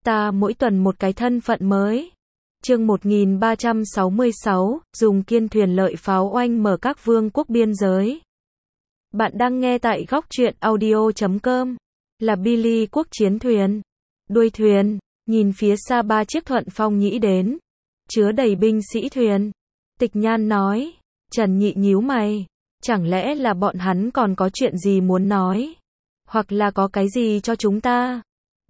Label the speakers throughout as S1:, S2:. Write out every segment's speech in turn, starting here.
S1: ta mỗi tuần một cái thân phận mới. Chương 1366, dùng kiên thuyền lợi pháo oanh mở các vương quốc biên giới. Bạn đang nghe tại góc truyện audio.com. Là Billy quốc chiến thuyền. Đuôi thuyền, nhìn phía xa 3 chiếc Thuận Phong nhĩ đến, chứa đầy binh sĩ thuyền. Tịch Nhan nói. Trần Nhị nhíu mày. Chẳng lẽ là bọn hắn còn có chuyện gì muốn nói? Hoặc là có cái gì cho chúng ta?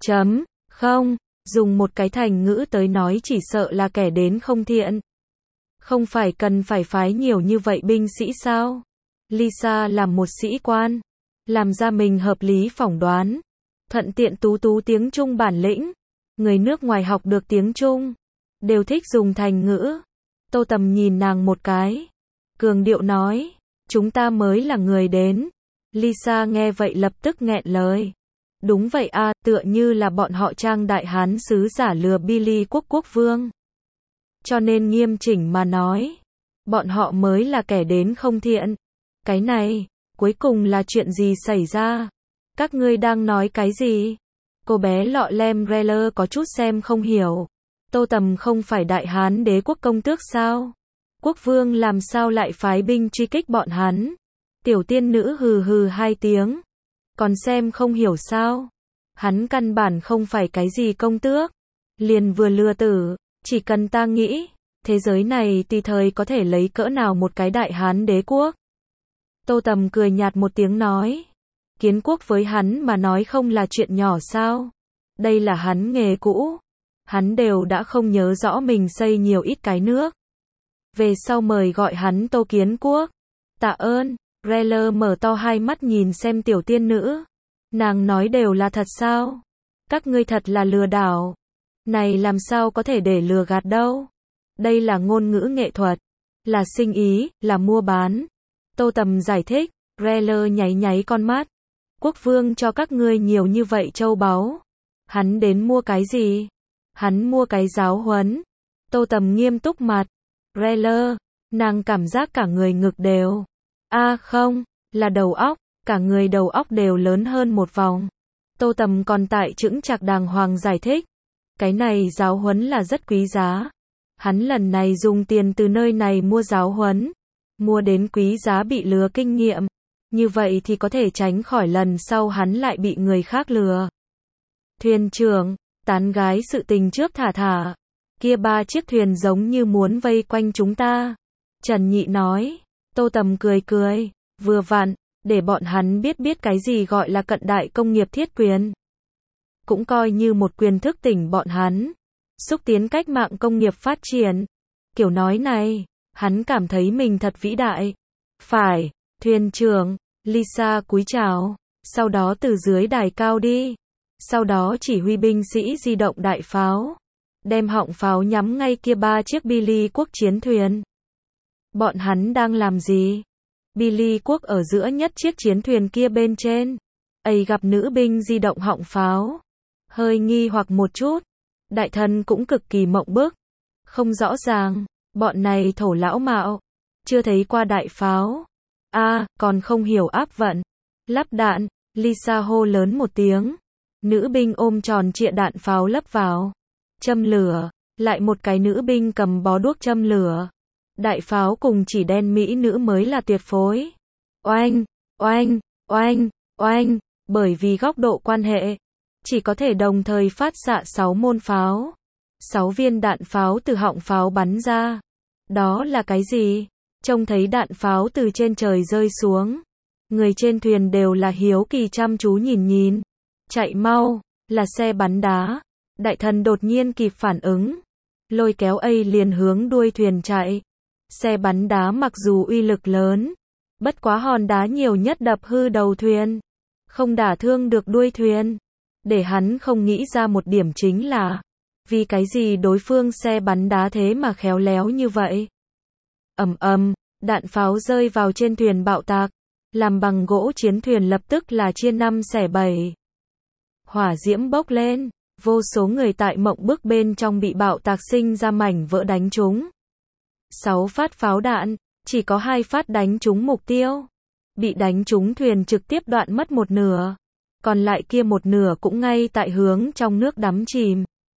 S1: Không, dùng một cái thành ngữ tới nói chỉ sợ là kẻ đến không thiện. Không phải cần phải phái nhiều như vậy binh sĩ sao? Lisa làm một sĩ quan, làm ra mình hợp lý phỏng đoán, thuận tiện tú tiếng Trung bản lĩnh. Người nước ngoài học được tiếng Trung, đều thích dùng thành ngữ. Tô Tầm nhìn nàng một cái, cường điệu nói, chúng ta mới là người đến. Lisa nghe vậy lập tức nghẹn lời. Đúng vậy a, tựa như là bọn họ Trang đại hán sứ giả lừa Billy quốc vương. Cho nên nghiêm chỉnh mà nói, bọn họ mới là kẻ đến không thiện. Cái này, cuối cùng là chuyện gì xảy ra? Các ngươi đang nói cái gì? Cô bé lọ lem Reller có chút xem không hiểu. Tô Tầm không phải đại hán đế quốc công tước sao? Quốc vương làm sao lại phái binh truy kích bọn hắn? Tiểu tiên nữ hừ hừ 2 tiếng. Còn xem không hiểu sao? Hắn căn bản không phải cái gì công tước. Liền vừa lừa tử. Chỉ cần ta nghĩ, thế giới này tùy thời có thể lấy cỡ nào một cái đại hán đế quốc. Tô Tầm cười nhạt một tiếng nói. Kiến quốc với hắn mà nói không là chuyện nhỏ sao? Đây là hắn nghề cũ. Hắn đều đã không nhớ rõ mình xây nhiều ít cái nước. Về sau mời gọi hắn Tô Kiến Quốc. Tạ ơn. Reller mở to hai mắt nhìn xem tiểu tiên nữ. Nàng nói đều là thật sao? Các ngươi thật là lừa đảo. Này làm sao có thể để lừa gạt đâu? Đây là ngôn ngữ nghệ thuật. Là sinh ý, là mua bán. Tô Tầm giải thích. Reller nháy con mắt. Quốc vương cho các ngươi nhiều như vậy châu báu. Hắn đến mua cái gì? Hắn mua cái giáo huấn. Tô Tầm nghiêm túc mặt. Reller, nàng cảm giác cả người ngực đều. Không, là đầu óc, cả người đầu óc đều lớn hơn một vòng. Tô Tầm còn tại chững chạc đàng hoàng giải thích. Cái này giáo huấn là rất quý giá. Hắn lần này dùng tiền từ nơi này mua giáo huấn. Mua đến quý giá bị lừa kinh nghiệm. Như vậy thì có thể tránh khỏi lần sau hắn lại bị người khác lừa. Thuyền trưởng, tán gái sự tình trước thả. Kia 3 chiếc thuyền giống như muốn vây quanh chúng ta. Trần Nhị nói. Tô Tầm cười, vừa vặn, để bọn hắn biết cái gì gọi là cận đại công nghiệp thiết quyền. Cũng coi như một quyền thức tỉnh bọn hắn. Xúc tiến cách mạng công nghiệp phát triển. Kiểu nói này, hắn cảm thấy mình thật vĩ đại. Phải, thuyền trưởng, Lisa cúi chào, sau đó từ dưới đài cao đi. Sau đó chỉ huy binh sĩ di động đại pháo. Đem họng pháo nhắm ngay kia 3 chiếc Billy quốc chiến thuyền. Bọn hắn đang làm gì? Billy quốc ở giữa nhất chiếc chiến thuyền kia bên trên. Gặp nữ binh di động họng pháo. Hơi nghi hoặc một chút. Đại thần cũng cực kỳ mộng bức. Không rõ ràng, bọn này thổ lão mạo. Chưa thấy qua đại pháo. Còn không hiểu áp vận. Lắp đạn, Lisa hô lớn một tiếng. Nữ binh ôm tròn trịa đạn pháo lấp vào. Châm lửa, lại một cái nữ binh cầm bó đuốc châm lửa. Đại pháo cùng chỉ đen mỹ nữ mới là tuyệt phối. Oanh, bởi vì góc độ quan hệ, chỉ có thể đồng thời phát xạ 6 môn pháo. 6 viên đạn pháo từ họng pháo bắn ra. Đó là cái gì? Trông thấy đạn pháo từ trên trời rơi xuống. Người trên thuyền đều là hiếu kỳ chăm chú nhìn. Chạy mau, là xe bắn đá. Đại thần đột nhiên kịp phản ứng. Lôi kéo liền hướng đuôi thuyền chạy. Xe bắn đá mặc dù uy lực lớn, bất quá hòn đá nhiều nhất đập hư đầu thuyền, không đả thương được đuôi thuyền. Để hắn không nghĩ ra một điểm chính là, vì cái gì đối phương xe bắn đá thế mà khéo léo như vậy. Đạn pháo rơi vào trên thuyền bạo tạc, làm bằng gỗ chiến thuyền lập tức là chia 5 xẻ 7. Hỏa diễm bốc lên, vô số người tại mộng bức bên trong bị bạo tạc sinh ra mảnh vỡ đánh trúng. 6 phát pháo đạn, chỉ có 2 phát đánh trúng mục tiêu. Bị đánh trúng thuyền trực tiếp đoạn mất một nửa. Còn lại kia một nửa cũng ngay tại hướng trong nước đắm chìm.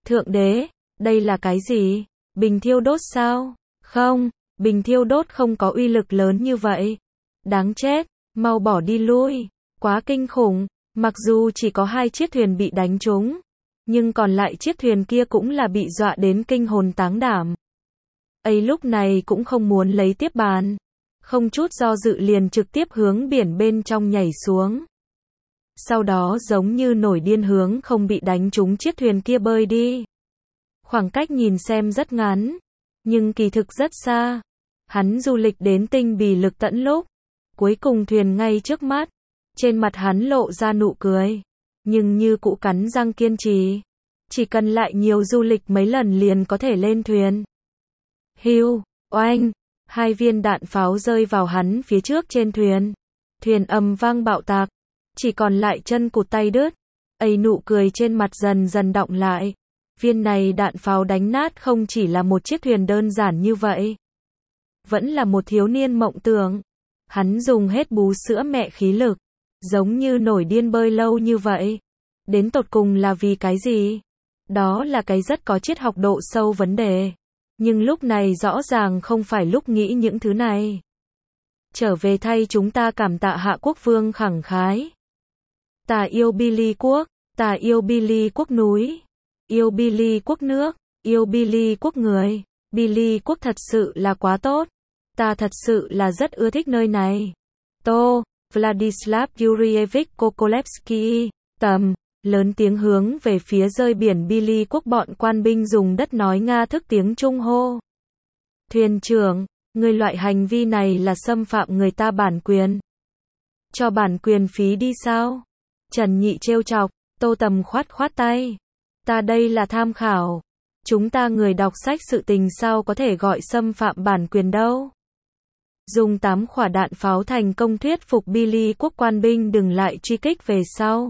S1: Thượng đế, đây là cái gì? Bình thiêu đốt sao? Không, bình thiêu đốt không có uy lực lớn như vậy. Đáng chết, mau bỏ đi lui. Quá kinh khủng, mặc dù chỉ có 2 chiếc thuyền bị đánh trúng, nhưng còn lại chiếc thuyền kia cũng là bị dọa đến kinh hồn táng đảm. Ấy lúc này cũng không muốn lấy tiếp bàn. Không chút do dự liền trực tiếp hướng biển bên trong nhảy xuống. Sau đó giống như nổi điên hướng không bị đánh trúng chiếc thuyền kia bơi đi. Khoảng cách nhìn xem rất ngắn, nhưng kỳ thực rất xa. Hắn du lịch đến tinh bì lực tận lúc. Cuối cùng thuyền ngay trước mắt. Trên mặt hắn lộ ra nụ cười. Nhưng như cũ cắn răng kiên trì. Chỉ cần lại nhiều du lịch mấy lần liền có thể lên thuyền. Hiu, oanh. 2 viên đạn pháo rơi vào hắn phía trước trên thuyền. Thuyền ầm vang bạo tạc. Chỉ còn lại chân cụt tay đứt. Ấy nụ cười trên mặt dần dần đọng lại. Viên này đạn pháo đánh nát không chỉ là một chiếc thuyền đơn giản như vậy. Vẫn là một thiếu niên mộng tưởng. Hắn dùng hết bú sữa mẹ khí lực. Giống như nổi điên bơi lâu như vậy. Đến tột cùng là vì cái gì? Đó là cái rất có triết học độ sâu vấn đề. Nhưng lúc này rõ ràng không phải lúc nghĩ những thứ này. Trở về thay chúng ta cảm tạ Hạ Quốc Vương khẳng khái. Ta yêu Billy quốc, ta yêu Billy quốc núi, yêu Billy quốc nước, yêu Billy quốc người. Billy quốc thật sự là quá tốt. Ta thật sự là rất ưa thích nơi này. Tô, Vladislav Yurievich Kokolevsky, tầm, lớn tiếng hướng về phía rơi biển Billy quốc bọn quan binh dùng đất nói Nga thức tiếng Trung hô. Thuyền trưởng, người loại hành vi này là xâm phạm người ta bản quyền. Cho bản quyền phí đi sao? Trần Nhị trêu chọc, Tô Tầm khoát khoát tay. Ta đây là tham khảo. Chúng ta người đọc sách sự tình sao có thể gọi xâm phạm bản quyền đâu. Dùng 8 quả đạn pháo thành công thuyết phục Billy quốc quan binh đừng lại truy kích về sau.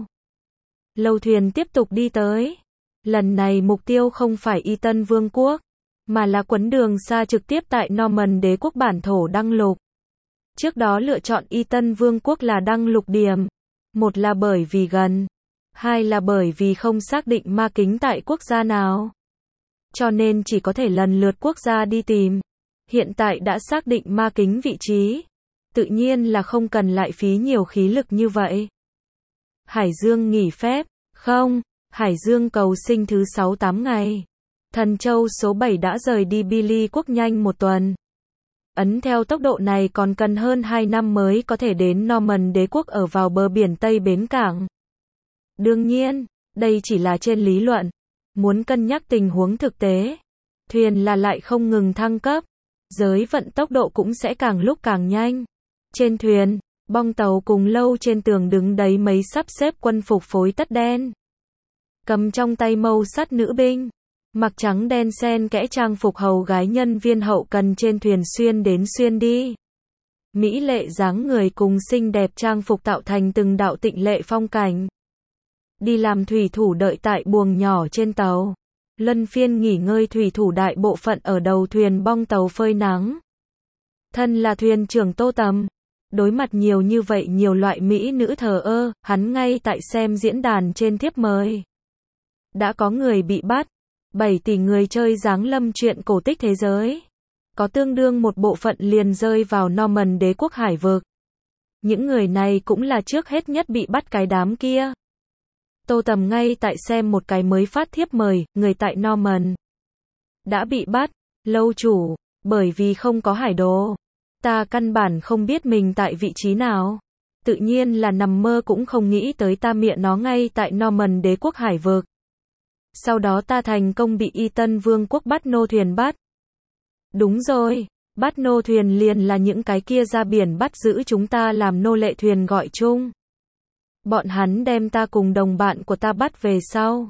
S1: Lâu thuyền tiếp tục đi tới. Lần này mục tiêu không phải Y Tân Vương quốc, mà là quấn đường xa trực tiếp tại Norman đế quốc bản thổ đăng lục. Trước đó lựa chọn Y Tân Vương quốc là đăng lục điểm. Một là bởi vì gần, 2 là bởi vì không xác định ma kính tại quốc gia nào. Cho nên chỉ có thể lần lượt quốc gia đi tìm. Hiện tại đã xác định ma kính vị trí. Tự nhiên là không cần lại phí nhiều khí lực như vậy. Hải Dương nghỉ phép, không, Hải Dương cầu sinh thứ 6-8 ngày. Thần Châu số 7 đã rời đi Billy quốc nhanh 1 tuần. Ấn theo tốc độ này còn cần hơn 2 năm mới có thể đến Norman đế quốc ở vào bờ biển Tây bến cảng. Đương nhiên, đây chỉ là trên lý luận. Muốn cân nhắc tình huống thực tế. Thuyền là lại không ngừng thăng cấp. Giới vận tốc độ cũng sẽ càng lúc càng nhanh. Trên thuyền, bong tàu cùng lâu trên tường đứng đấy mấy sắp xếp quân phục phối tất đen. Cầm trong tay mâu sắt nữ binh. Mặc trắng đen xen kẽ trang phục hầu gái nhân viên hậu cần trên thuyền xuyên đến xuyên đi. Mỹ lệ dáng người cùng xinh đẹp trang phục tạo thành từng đạo tịnh lệ phong cảnh. Đi làm thủy thủ đợi tại buồng nhỏ trên tàu. Luân phiên nghỉ ngơi thủy thủ đại bộ phận ở đầu thuyền bong tàu phơi nắng. Thân là thuyền trưởng Tô Tầm. Đối mặt nhiều như vậy nhiều loại mỹ nữ thờ ơ, hắn ngay tại xem diễn đàn trên thiếp mời. Đã có người bị bắt. 7 tỷ người chơi giáng lâm truyện cổ tích thế giới. Có tương đương một bộ phận liền rơi vào Norman đế quốc hải vực. Những người này cũng là trước hết nhất bị bắt cái đám kia. Tô Tầm ngay tại xem một cái mới phát thiếp mời, người tại Norman đã bị bắt, lâu chủ, bởi vì không có hải đồ. Ta căn bản không biết mình tại vị trí nào. Tự nhiên là nằm mơ cũng không nghĩ tới ta miệng nó ngay tại Norman đế quốc hải vực. Sau đó ta thành công bị Y Tân Vương quốc bắt nô thuyền bắt. Đúng rồi, bắt nô thuyền liền là những cái kia ra biển bắt giữ chúng ta làm nô lệ thuyền gọi chung. Bọn hắn đem ta cùng đồng bạn của ta bắt về sau.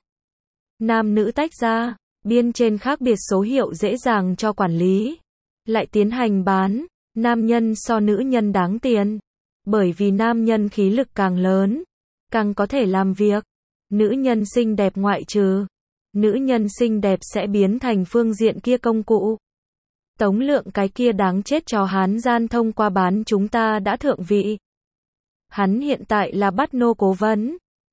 S1: Nam nữ tách ra, biên trên khác biệt số hiệu dễ dàng cho quản lý. Lại tiến hành bán, nam nhân so nữ nhân đáng tiền. Bởi vì nam nhân khí lực càng lớn, càng có thể làm việc. Nữ nhân xinh đẹp ngoại trừ. Nữ nhân xinh đẹp sẽ biến thành phương diện kia công cụ. Tống Lượng cái kia đáng chết cho Hán gian thông qua bán chúng ta đã thượng vị. Hắn hiện tại là bắt nô cố vấn.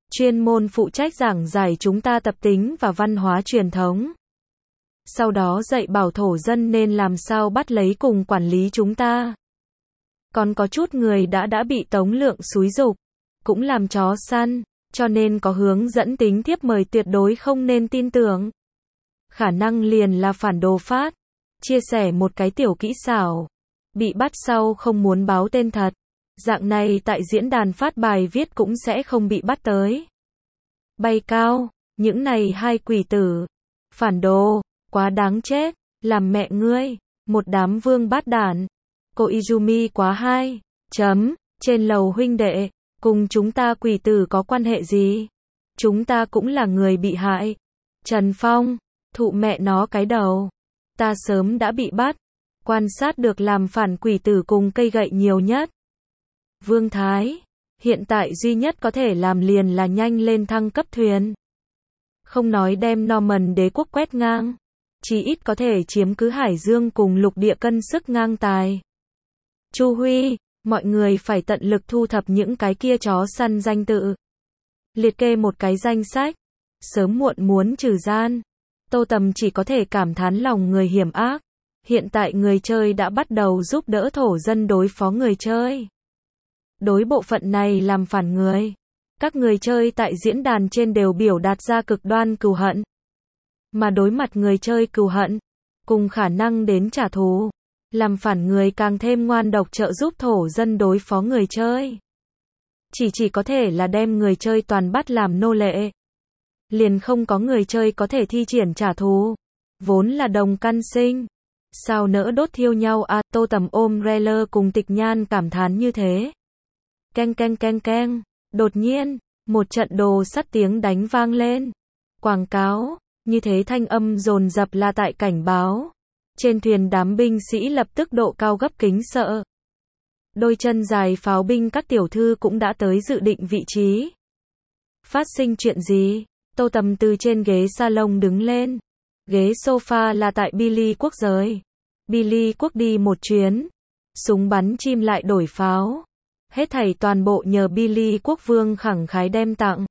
S1: chuyên môn phụ trách giảng giải chúng ta tập tính và văn hóa truyền thống. Sau đó dạy bảo thổ dân nên làm sao bắt lấy cùng quản lý chúng ta. Còn có chút người đã bị Tống Lượng xúi giục, cũng làm chó săn, cho nên có hướng dẫn tính thiếp mời tuyệt đối không nên tin tưởng. Khả năng liền là phản đồ phát. Chia sẻ một cái tiểu kỹ xảo. Bị bắt sau không muốn báo tên thật. Dạng này tại diễn đàn phát bài viết cũng sẽ không bị bắt tới. Bay cao, những này hai quỷ tử. Phản đồ, quá đáng chết, làm mẹ ngươi, một đám vương bát đản. Cô Izumi quá hai. Trên lầu huynh đệ, cùng chúng ta quỷ tử có quan hệ gì? Chúng ta cũng là người bị hại. Trần Phong, thụ mẹ nó cái đầu. Ta sớm đã bị bắt. Quan sát được làm phản quỷ tử cùng cây gậy nhiều nhất. Vương Thái, hiện tại duy nhất có thể làm liền là nhanh lên thăng cấp thuyền. Không nói đem Norman đế quốc quét ngang, chỉ ít có thể chiếm cứ Hải Dương cùng lục địa cân sức ngang tài. Chu Huy, mọi người phải tận lực thu thập những cái kia chó săn danh tự. Liệt kê một cái danh sách, sớm muộn muốn trừ gian. Tô Tầm chỉ có thể cảm thán lòng người hiểm ác. Hiện tại người chơi đã bắt đầu giúp đỡ thổ dân đối phó người chơi. Đối bộ phận này làm phản người, các người chơi tại diễn đàn trên đều biểu đạt ra cực đoan cừu hận. Mà đối mặt người chơi cừu hận, cùng khả năng đến trả thù, làm phản người càng thêm ngoan độc trợ giúp thổ dân đối phó người chơi. Chỉ có thể là đem người chơi toàn bắt làm nô lệ. Liền không có người chơi có thể thi triển trả thù. Vốn là đồng căn sinh. Sao nỡ đốt thiêu nhau à? Tô Tầm ôm Reller cùng Tịch Nhan cảm thán như thế. Keng. Đột nhiên, một trận đồ sắt tiếng đánh vang lên. Quảng cáo, như thế thanh âm dồn dập là tại cảnh báo. Trên thuyền đám binh sĩ lập tức độ cao gấp kính sợ. Đôi chân dài pháo binh các tiểu thư cũng đã tới dự định vị trí. Phát sinh chuyện gì? Tô Tầm từ trên ghế salon đứng lên. Ghế sofa là tại Billy Quốc rời. Billy Quốc đi một chuyến. Súng bắn chim lại đổi pháo. Hết thảy toàn bộ nhờ Billy Quốc vương khẳng khái đem tặng.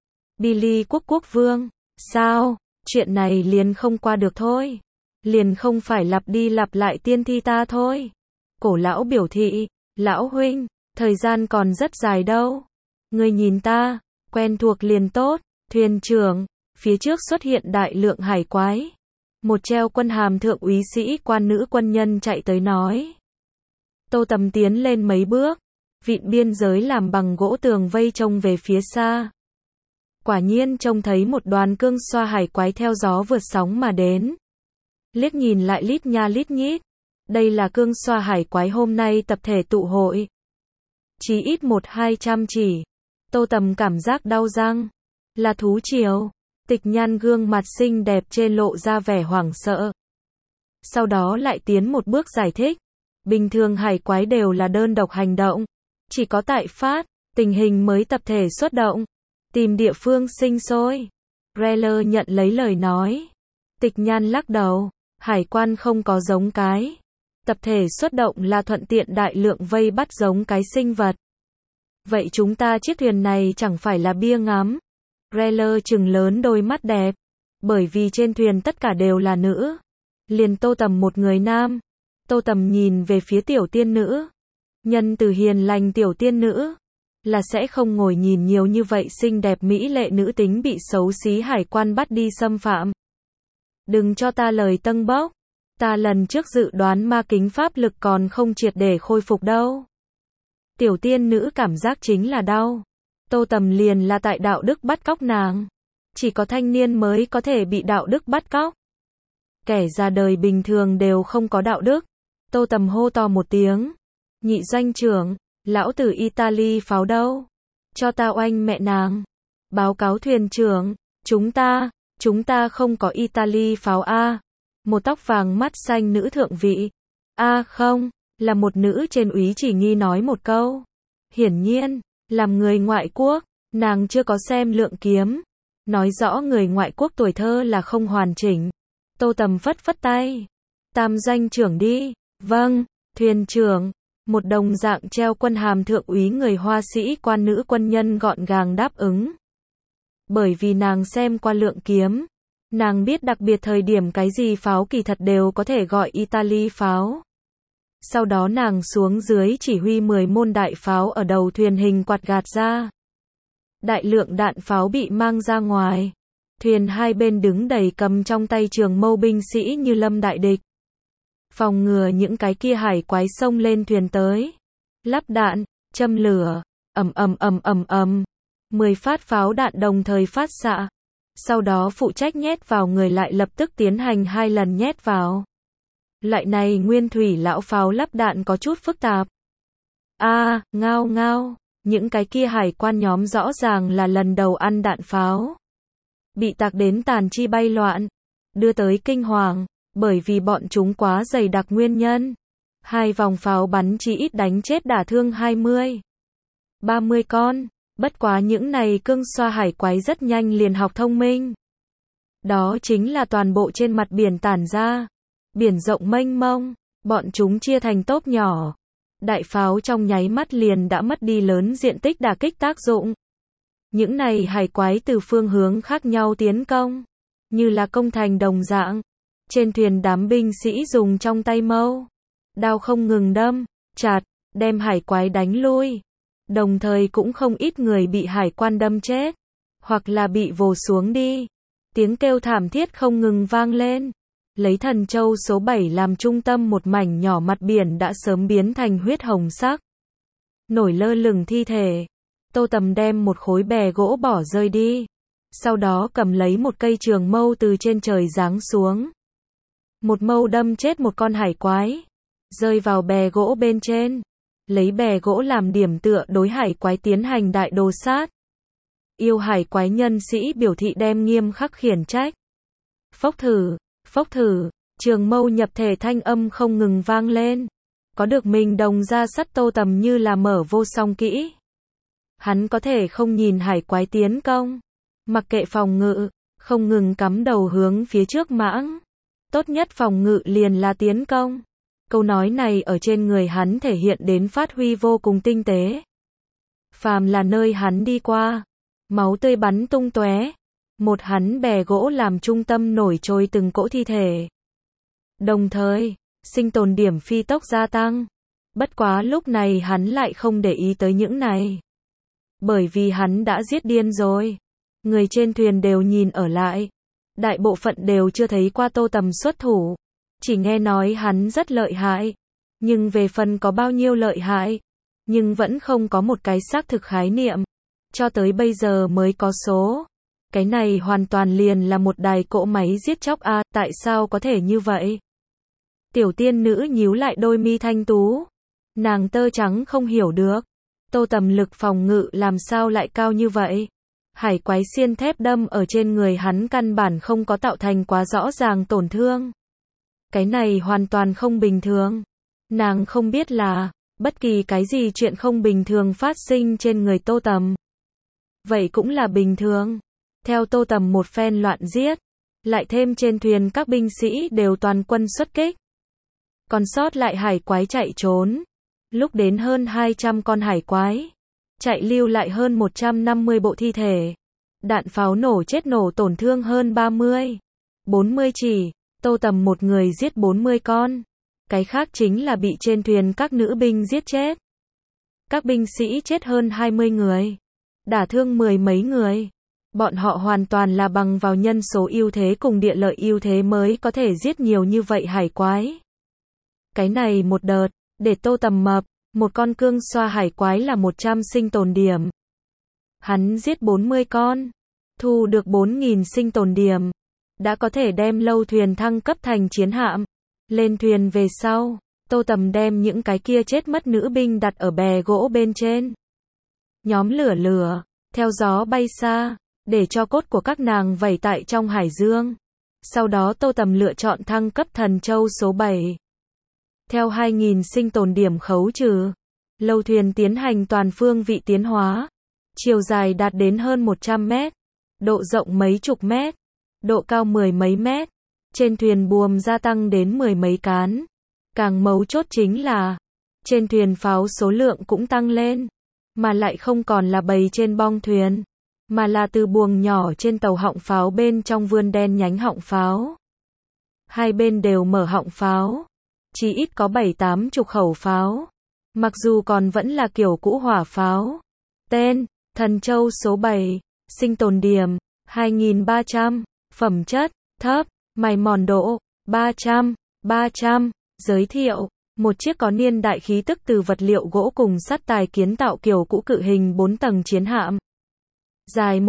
S1: Billy Quốc quốc vương. Sao? Chuyện này liền không qua được thôi. Liền không phải lặp đi lặp lại tiên thi ta thôi. Cổ lão biểu thị. Lão huynh, thời gian còn rất dài đâu. Ngươi nhìn ta, quen thuộc liền tốt. Thuyền trưởng, phía trước xuất hiện đại lượng hải quái. Một treo quân hàm thượng úy sĩ quan nữ quân nhân chạy tới nói. Tô Tầm tiến lên mấy bước, vịn biên giới làm bằng gỗ tường vây trông về phía xa. Quả nhiên trông thấy một đoàn cương xoa hải quái theo gió vượt sóng mà đến. Liếc nhìn lại lít nha lít nhít. Đây là cương xoa hải quái hôm nay tập thể tụ hội. Chí ít 100-200 chỉ. Tô Tầm cảm giác đau răng. Là thú triều. Tịch Nhan gương mặt xinh đẹp trên lộ ra vẻ hoảng sợ. Sau đó lại tiến một bước giải thích. Bình thường hải quái đều là đơn độc hành động. Chỉ có tại phát, tình hình mới tập thể xuất động. Tìm địa phương sinh sôi. Reller nhận lấy lời nói. Tịch Nhan lắc đầu. Hải quan không có giống cái. Tập thể xuất động là thuận tiện đại lượng vây bắt giống cái sinh vật. Vậy chúng ta chiếc thuyền này chẳng phải là bia ngắm. Reller trừng lớn đôi mắt đẹp. Bởi vì trên thuyền tất cả đều là nữ. Liền Tô Tầm một người nam. Tô Tầm nhìn về phía tiểu tiên nữ. Nhân từ hiền lành tiểu tiên nữ. Là sẽ không ngồi nhìn nhiều như vậy xinh đẹp mỹ lệ nữ tính bị xấu xí hải quan bắt đi xâm phạm. Đừng cho ta lời tâng bốc. Ta lần trước dự đoán ma kính pháp lực còn không triệt để khôi phục đâu. Tiểu tiên nữ cảm giác chính là đau. Tô Tầm liền là tại đạo đức bắt cóc nàng. Chỉ có thanh niên mới có thể bị đạo đức bắt cóc. Kẻ ra đời bình thường đều không có đạo đức. Tô Tầm hô to một tiếng. Nhị doanh trưởng, lão tử Italy pháo đâu? Cho ta oanh mẹ nàng. Báo cáo thuyền trưởng, chúng ta không có Italy pháo a. Một tóc vàng mắt xanh nữ thượng vị. Không, là một nữ trên úy chỉ nghi nói một câu. Hiển nhiên, làm người ngoại quốc, nàng chưa có xem lượng kiếm. Nói rõ người ngoại quốc tuổi thơ là không hoàn chỉnh. Tô Tầm phất phất tay. Tam doanh trưởng đi. Vâng, thuyền trưởng. Một đồng dạng treo quân hàm thượng úy người Hoa sĩ quan nữ quân nhân gọn gàng đáp ứng. Bởi vì nàng xem qua lượng kiếm. Nàng biết đặc biệt thời điểm cái gì pháo kỳ thật đều có thể gọi Italy pháo. Sau đó nàng xuống dưới chỉ huy 10 môn đại pháo ở đầu thuyền hình quạt gạt ra. Đại lượng đạn pháo bị mang ra ngoài. Thuyền hai bên đứng đầy cầm trong tay trường mâu binh sĩ như lâm đại địch. Phòng ngừa những cái kia hải quái xông lên thuyền tới. Lắp đạn, châm lửa, ầm ầm ầm ầm ầm. 10 phát pháo đạn đồng thời phát xạ. Sau đó phụ trách nhét vào người lại lập tức tiến hành 2 lần nhét vào. Loại này nguyên thủy lão pháo lắp đạn có chút phức tạp. Ngao ngao, những cái kia hải quan nhóm rõ ràng là lần đầu ăn đạn pháo. Bị tạc đến tàn chi bay loạn, đưa tới kinh hoàng, bởi vì bọn chúng quá dày đặc nguyên nhân. 2 vòng pháo bắn chỉ ít đánh chết đả thương 20, 30 con. Bất quá những này cương xoa hải quái rất nhanh liền học thông minh. Đó chính là toàn bộ trên mặt biển tản ra. Biển rộng mênh mông, bọn chúng chia thành tốp nhỏ. Đại pháo trong nháy mắt liền đã mất đi lớn diện tích đả kích tác dụng. Những này hải quái từ phương hướng khác nhau tiến công, như là công thành đồng dạng. Trên thuyền đám binh sĩ dùng trong tay mâu, đao không ngừng đâm, chặt, đem hải quái đánh lui. Đồng thời cũng không ít người bị hải quan đâm chết, hoặc là bị vồ xuống đi. Tiếng kêu thảm thiết không ngừng vang lên. Lấy Thần Châu số 7 làm trung tâm một mảnh nhỏ mặt biển đã sớm biến thành huyết hồng sắc. Nổi lơ lửng thi thể. Tô Tầm đem một khối bè gỗ bỏ rơi đi. Sau đó cầm lấy một cây trường mâu từ trên trời giáng xuống. Một mâu đâm chết một con hải quái. Rơi vào bè gỗ bên trên. Lấy bè gỗ làm điểm tựa đối hải quái tiến hành đại đồ sát. Yêu hải quái nhân sĩ biểu thị đem nghiêm khắc khiển trách. Phốc thử, trường mâu nhập thể thanh âm không ngừng vang lên. Có được mình đồng ra sắt Tô Tầm như là mở vô song kỹ. Hắn có thể không nhìn hải quái tiến công. Mặc kệ phòng ngự, không ngừng cắm đầu hướng phía trước mãng. Tốt nhất phòng ngự liền là tiến công. Câu nói này ở trên người hắn thể hiện đến phát huy vô cùng tinh tế. Phàm là nơi hắn đi qua, máu tươi bắn tung tóe. Một hắn bè gỗ làm trung tâm nổi trôi từng cỗ thi thể. Đồng thời, sinh tồn điểm phi tốc gia tăng. Bất quá lúc này hắn lại không để ý tới những này. Bởi vì hắn đã giết điên rồi. Người trên thuyền đều nhìn ở lại. Đại bộ phận đều chưa thấy qua Tô Tầm xuất thủ. Chỉ nghe nói hắn rất lợi hại. Nhưng về phần có bao nhiêu lợi hại. Nhưng vẫn không có một cái xác thực khái niệm. Cho tới bây giờ mới có số. Cái này hoàn toàn liền là một đài cỗ máy giết chóc tại sao có thể như vậy? Tiểu tiên nữ nhíu lại đôi mi thanh tú. Nàng tơ trắng không hiểu được. Tô Tầm lực phòng ngự làm sao lại cao như vậy? Hải quái xiên thép đâm ở trên người hắn căn bản không có tạo thành quá rõ ràng tổn thương. Cái này hoàn toàn không bình thường. Nàng không biết là, bất kỳ cái gì chuyện không bình thường phát sinh trên người Tô Tầm. Vậy cũng là bình thường. Theo Tô Tầm một phen loạn giết, lại thêm trên thuyền các binh sĩ đều toàn quân xuất kích. Còn sót lại hải quái chạy trốn. Lúc đến hơn 200 con hải quái, chạy lưu lại hơn 150 bộ thi thể. Đạn pháo nổ chết nổ tổn thương hơn 30, 40 chỉ. Tô Tầm một người giết 40 con. Cái khác chính là bị trên thuyền các nữ binh giết chết. Các binh sĩ chết hơn 20 người, đả thương 10 mấy người. Bọn họ hoàn toàn là bằng vào nhân số ưu thế cùng địa lợi ưu thế mới có thể giết nhiều như vậy hải quái. Cái này một đợt, để Tô Tầm mập, một con cương xoa hải quái là 100 sinh tồn điểm. Hắn giết 40 con, thu được 4.000 sinh tồn điểm. Đã có thể đem lâu thuyền thăng cấp thành chiến hạm. Lên thuyền về sau, Tô Tầm đem những cái kia chết mất nữ binh đặt ở bè gỗ bên trên. Nhóm lửa, theo gió bay xa, để cho cốt của các nàng vẩy tại trong hải dương. Sau đó Tô Tầm lựa chọn thăng cấp Thần Châu số 7. Theo 2.000 sinh tồn điểm khấu trừ, lâu thuyền tiến hành toàn phương vị tiến hóa. Chiều dài đạt đến hơn 100 mét, độ rộng mấy chục mét, độ cao 10 mấy mét. Trên thuyền buồm gia tăng đến 10 mấy cán. Càng mấu chốt chính là, trên thuyền pháo số lượng cũng tăng lên, mà lại không còn là bầy trên bong thuyền. mà là từ buồng nhỏ trên tàu họng pháo bên trong vươn đen nhánh họng pháo. Hai bên đều mở họng pháo, chỉ ít có 7-8 chục khẩu pháo, mặc dù còn vẫn là kiểu cũ hỏa pháo. Tên, Thần Châu số 7, sinh tồn điểm, 2300, phẩm chất, thấp, mài mòn độ, 300, giới thiệu, một chiếc có niên đại khí tức từ vật liệu gỗ cùng sắt tài kiến tạo kiểu cũ cự hình 4 tầng chiến hạm. Dài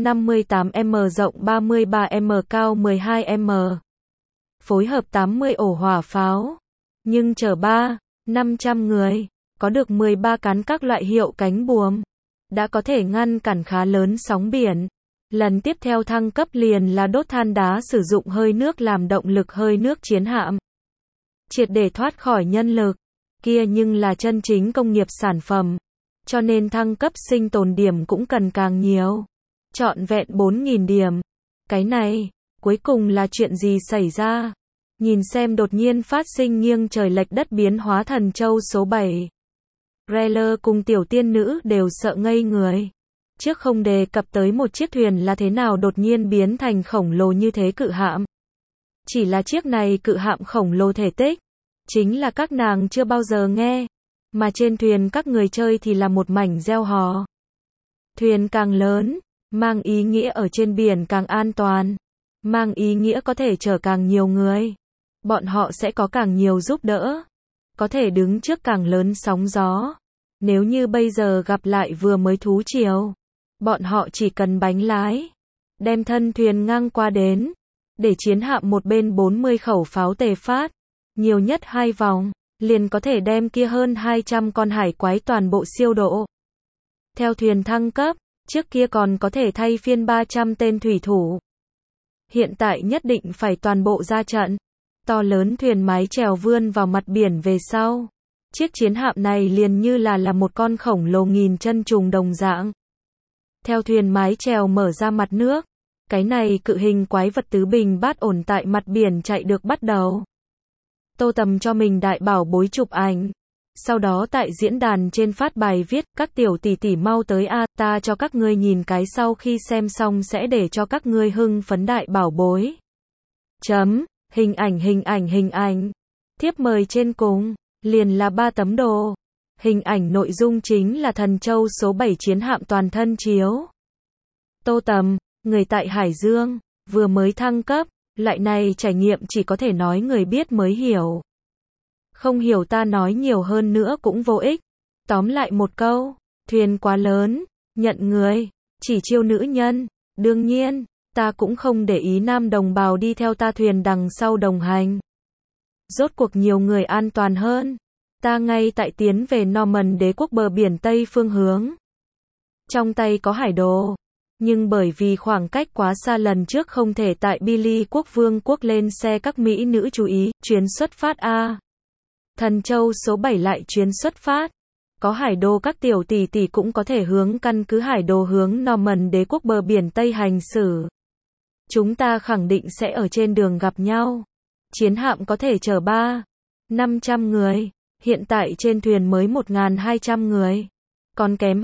S1: 158m, rộng 33m, cao 12m. Phối hợp 80 ổ hỏa pháo, nhưng chở 500 người, có được 13 cán các loại hiệu cánh buồm, đã có thể ngăn cản khá lớn sóng biển. Lần tiếp theo thăng cấp liền là đốt than đá, sử dụng hơi nước làm động lực hơi nước chiến hạm, triệt để thoát khỏi nhân lực, kia nhưng là chân chính công nghiệp sản phẩm, cho nên thăng cấp sinh tồn điểm cũng cần càng nhiều, trọn vẹn 4.000 điểm. Cái này, cuối cùng là chuyện gì xảy ra? Nhìn xem đột nhiên phát sinh nghiêng trời lệch đất biến hóa Thần Châu số 7. Rayler cùng tiểu tiên nữ đều sợ ngây người. Trước không đề cập tới một chiếc thuyền là thế nào đột nhiên biến thành khổng lồ như thế cự hạm. Chỉ là chiếc này cự hạm khổng lồ thể tích, chính là các nàng chưa bao giờ nghe. Mà trên thuyền các người chơi thì là một mảnh reo hò. Thuyền càng lớn, mang ý nghĩa ở trên biển càng an toàn, mang ý nghĩa có thể chở càng nhiều người. Bọn họ sẽ có càng nhiều giúp đỡ, có thể đứng trước càng lớn sóng gió. Nếu như bây giờ gặp lại vừa mới thú triều, bọn họ chỉ cần bánh lái, đem thân thuyền ngang qua đến, để chiến hạm một bên 40 khẩu pháo tề phát, nhiều nhất 2 vòng, liền có thể đem kia hơn 200 con hải quái toàn bộ siêu độ. Theo thuyền thăng cấp, trước kia còn có thể thay phiên 300 tên thủy thủ. Hiện tại nhất định phải toàn bộ ra trận. To lớn thuyền mái chèo vươn vào mặt biển về sau. Chiếc chiến hạm này liền như là một con khổng lồ nghìn chân trùng đồng dạng. Theo thuyền mái chèo mở ra mặt nước, cái này cự hình quái vật tứ bình bát ổn tại mặt biển chạy được bắt đầu. Tô Tầm cho mình đại bảo bối chụp ảnh. Sau đó tại diễn đàn trên phát bài viết, các tiểu tỷ tỷ mau tới a, ta cho các ngươi nhìn cái sau khi xem xong sẽ để cho các ngươi hưng phấn đại bảo bối. Hình ảnh. Thiếp mời trên cùng, liền là 3 tấm đồ. Hình ảnh nội dung chính là Thần Châu số 7 chiến hạm toàn thân chiếu. Tô Tầm, người tại Hải Dương, vừa mới thăng cấp, loại này trải nghiệm chỉ có thể nói người biết mới hiểu. Không hiểu ta nói nhiều hơn nữa cũng vô ích. Tóm lại một câu, thuyền quá lớn, nhận người, chỉ chiêu nữ nhân. Đương nhiên, ta cũng không để ý nam đồng bào đi theo ta thuyền đằng sau đồng hành. Rốt cuộc nhiều người an toàn hơn. Ta ngay tại tiến về Norman đế quốc bờ biển Tây phương hướng. Trong tay có hải đồ. Nhưng bởi vì khoảng cách quá xa lần trước không thể tại Billy quốc vương quốc lên xe các mỹ nữ chú ý, chuyến xuất phát a. Thần Châu số 7 lại chuyến xuất phát. Có hải đồ các tiểu tỷ tỷ cũng có thể hướng căn cứ hải đồ hướng Norman đế quốc bờ biển Tây hành xử. Chúng ta khẳng định sẽ ở trên đường gặp nhau. Chiến hạm có thể chở 500 người. Hiện tại trên thuyền mới 1.200 người. Còn kém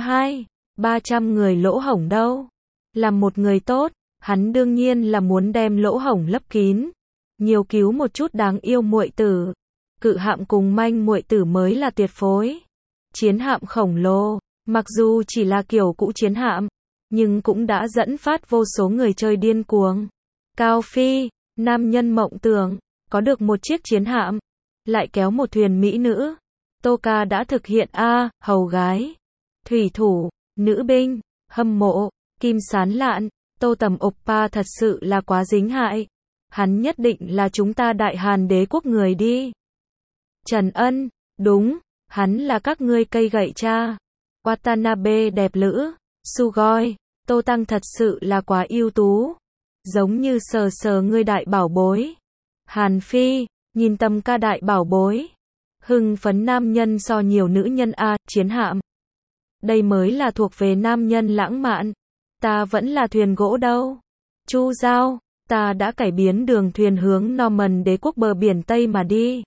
S1: 300 người lỗ hổng đâu. Làm một người tốt, hắn đương nhiên là muốn đem lỗ hổng lấp kín. Nhiều cứu một chút đáng yêu muội tử. Cự hạm cùng manh muội tử mới là tuyệt phối. Chiến hạm khổng lồ, mặc dù chỉ là kiểu cũ chiến hạm, nhưng cũng đã dẫn phát vô số người chơi điên cuồng. Cao Phi, nam nhân mộng tưởng, có được một chiếc chiến hạm, lại kéo một thuyền mỹ nữ. Tô Ca đã thực hiện hầu gái, thủy thủ, nữ binh, hâm mộ, kim sán lạn, Tô Tầm oppa thật sự là quá dính hại. Hắn nhất định là chúng ta Đại Hàn đế quốc người đi. Trần Ân, đúng, hắn là các ngươi cây gậy cha. Watanabe đẹp lữ, Sugoi, Tô Tăng thật sự là quá ưu tú. Giống như sờ sờ ngươi đại bảo bối. Hàn Phi, nhìn Tâm ca đại bảo bối. Hưng phấn nam nhân so nhiều nữ nhân chiến hạm. Đây mới là thuộc về nam nhân lãng mạn. Ta vẫn là thuyền gỗ đâu. Chu Giao, ta đã cải biến đường thuyền hướng Norman đế quốc bờ biển Tây mà đi.